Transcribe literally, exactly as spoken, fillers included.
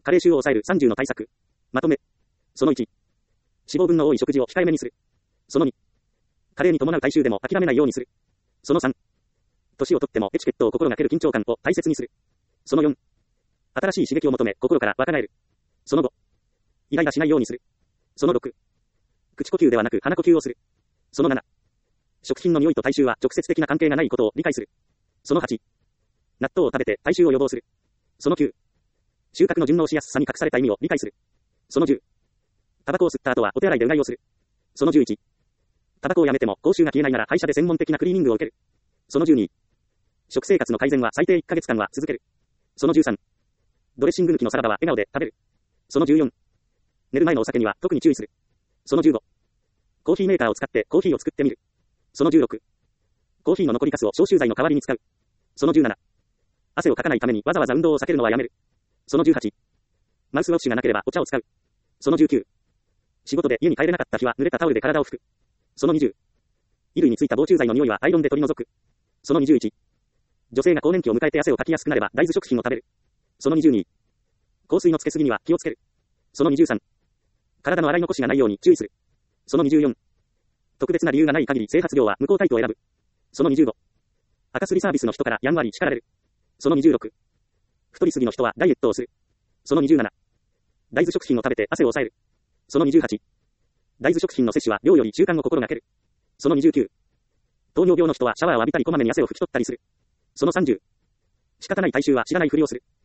加齢臭を抑えるさんじゅうの対策。まとめ。そのいち。脂肪分の多い食事を控えめにする。そのに。加齢に伴う体臭でも諦めないようにする。そのさん。年をとってもエチケットを心がける緊張感を大切にする。そのよん。新しい刺激を求め心から若返る。そのご。イライラしないようにする。そのろく。口呼吸ではなく鼻呼吸をする。そのなな。食品の匂いと体臭は直接的な関係がないことを理解する。そのはち。納豆を食べて体臭を予防する。そのきゅう。収穫の順応しやすさに隠された意味を理解する。そのじゅう。タバコを吸った後はお手洗いでうがいをする。そのじゅういち。タバコをやめても口臭が消えないなら歯医者で専門的なクリーニングを受ける。そのじゅうに。食生活の改善は最低いっかげつかんは続ける。そのじゅうさん。ドレッシング抜きのサラダは笑顔で食べる。そのじゅうよん。寝る前のお酒には特に注意する。そのじゅうご。コーヒーメーカーを使ってコーヒーを作ってみる。そのじゅうろく。コーヒーの残りカスを消臭剤の代わりに使う。そのじゅうなな。汗をかかないためにわざわざ運動を避けるのはやめる。そのじゅうはち。マウスウォッシュがなければお茶を使う。そのじゅうきゅう。仕事で家に帰れなかった日は濡れたタオルで体を拭く。そのにじゅう。衣類についた防虫剤の匂いはアイロンで取り除く。そのにじゅういち。女性が更年期を迎えて汗をかきやすくなれば大豆食品を食べる。そのにじゅうに。香水のつけすぎには気をつける。そのにじゅうさん。体の洗い残しがないように注意する。そのにじゅうよん。特別な理由がない限り整髪料は無効タイプを選ぶ。そのにじゅうご。赤すりサービスの人からやんわり叱られる。そのにじゅうろく。太りすぎの人はダイエットをする。そのにじゅうなな。大豆食品を食べて汗を抑える。そのにじゅうはち。大豆食品の摂取は量より習慣を心がける。そのにじゅうきゅう。糖尿病の人はシャワーを浴びたりこまめに汗を拭き取ったりする。そのさんじゅう。仕方ない体臭は知らないふりをする。